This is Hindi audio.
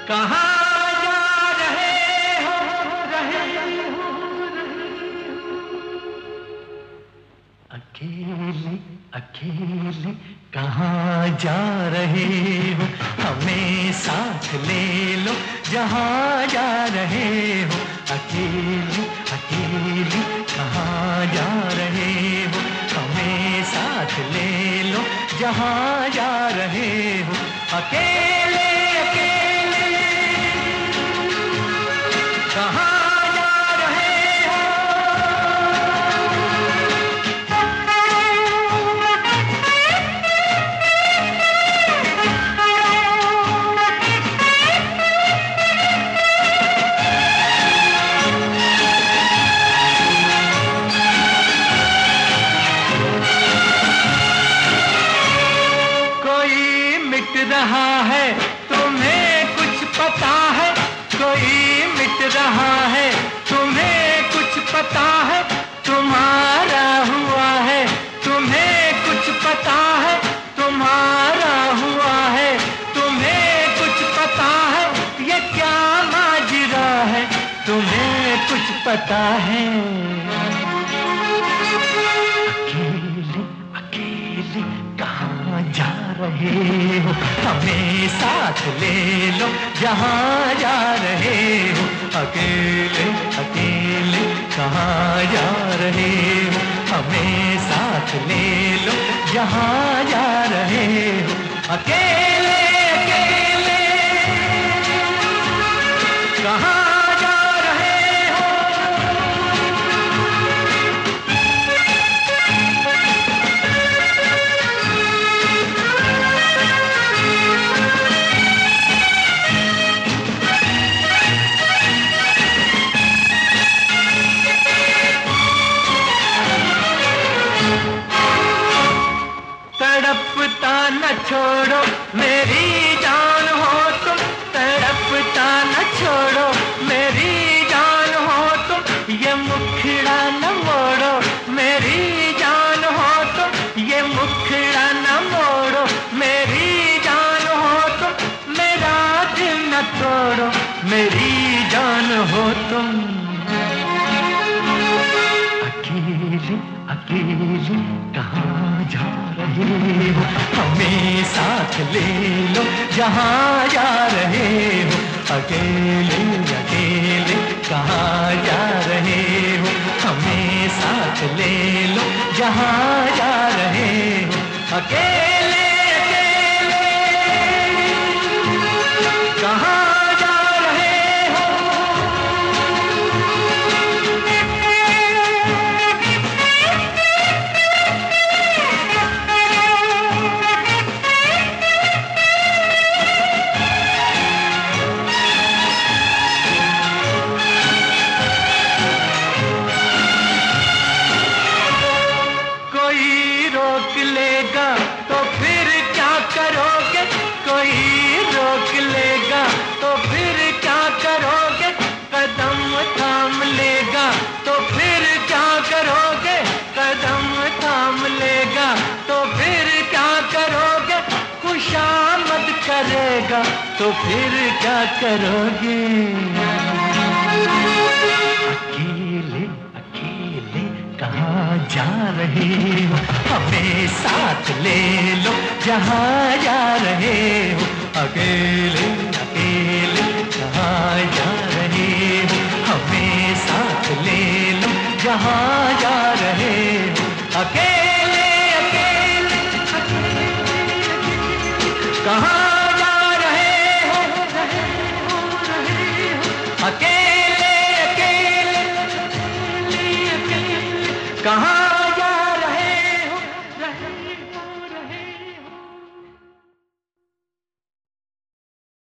कहाँ जा रहे हो, रहे हो, अकेले अकेले कहाँ जा रहे हो, हमें साथ ले लो जहाँ जा रहे हो। अकेले अकेले कहाँ जा रहे हो, हमें साथ ले लो जहाँ जा रहे हो। अकेले अकेले कहाँ रहा है, तुम्हें कुछ पता है, कोई मिट रहा है, तुम्हें कुछ पता है, तुम्हारा हुआ है, तुम्हें कुछ पता है, तुम्हारा हुआ है, तुम्हें कुछ पता है, ये क्या माजरा है, तुम्हें कुछ पता है। अकेले अकेले कहाँ जा रहे हो, हमें साथ ले लो जहाँ जा रहे हो। अकेले अकेले कहाँ जा रहे हो, हमें साथ ले लो जहाँ जा रहे हो। अकेले अकेले कहाँ तड़पता न छोड़ो मेरी जान हो तुम, तड़पता न छोड़ो मेरी जान हो तुम, ये मुखड़ा न मोड़ो मेरी जान हो तुम, ये मुखड़ा न मोड़ो मेरी जान हो तुम, मेरा दिल न तोड़ो मेरी जान हो तुम। अकेले अकेले कहाँ जा रहे हो, हमें साथ ले लो जहाँ जा रहे हो। अकेले अकेले कहाँ जा रहे हो, हमें साथ ले लो जहाँ जा रहे हो। अकेले अकेले कहाँ लेगा तो फिर क्या करोगे, कोई रोक लेगा तो फिर क्या करोगे, कदम थाम लेगा तो फिर क्या करोगे, कदम थाम लेगा तो फिर क्या करोगे, खुशामद करेगा तो फिर क्या करोगे। अकेले अकेले कहाँ जा रहे हो, हमें साथ ले लो जहाँ जा रहे हो। अकेले अकेले कहाँ जा रहे हो, हमें साथ ले लो जहाँ जा रहे हो। अकेले अकेले कहाँ जा रहे हो, अकेले अकेले कहाँ